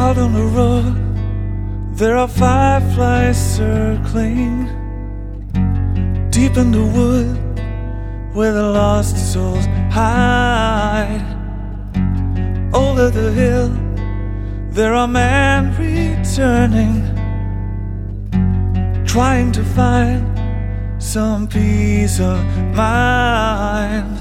Out on the road, there are fireflies circling. Deep in the wood, where the lost souls hide. Over the hill, there are men returning, trying to find some peace of mind.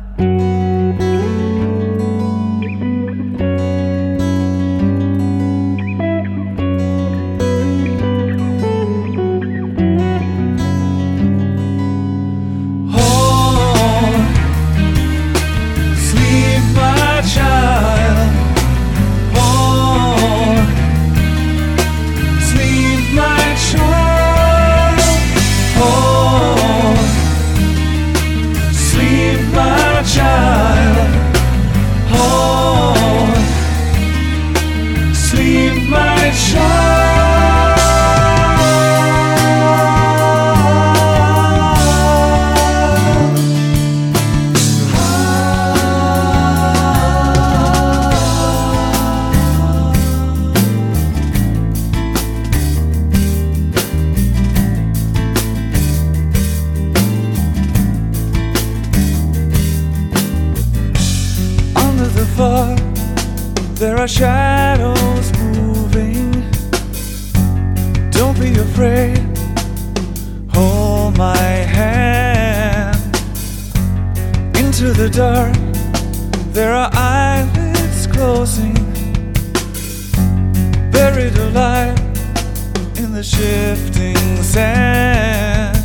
There are shadows moving. Don't be afraid, hold my hand. Into the dark, there are eyelids closing, buried alive in the shifting sand.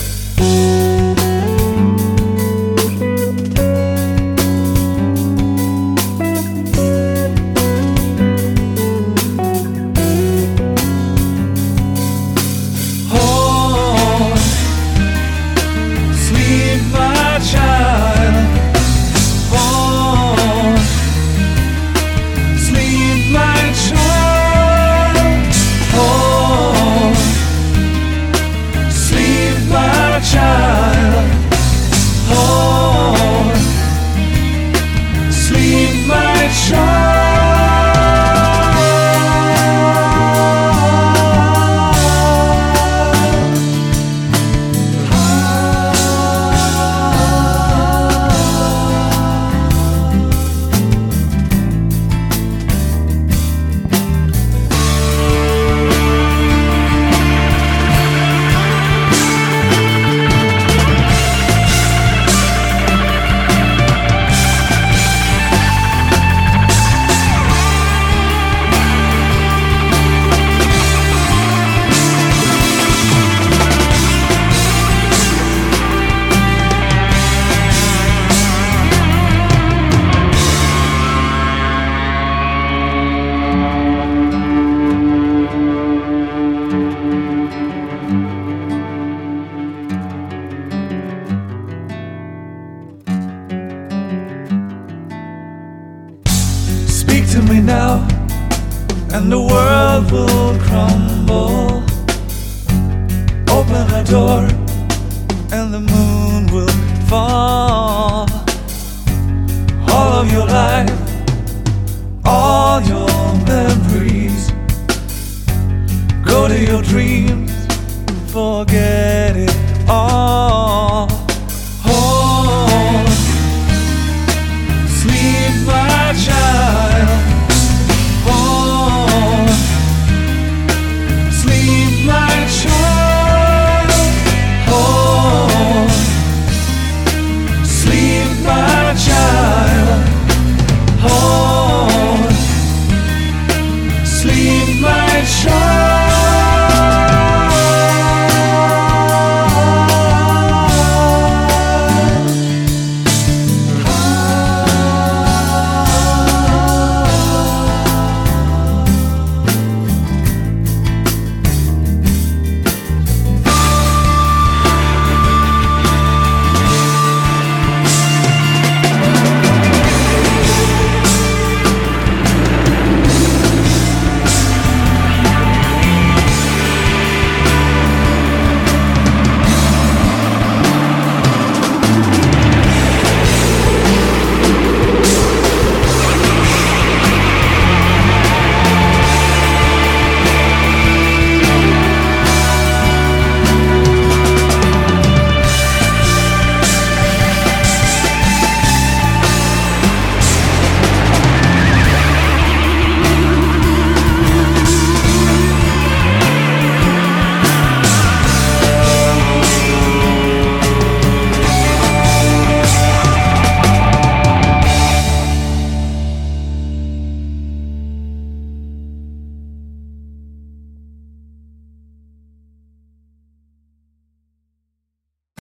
Speak to me now, and the world will crumble. Open a door, and the moon will fall. All of your life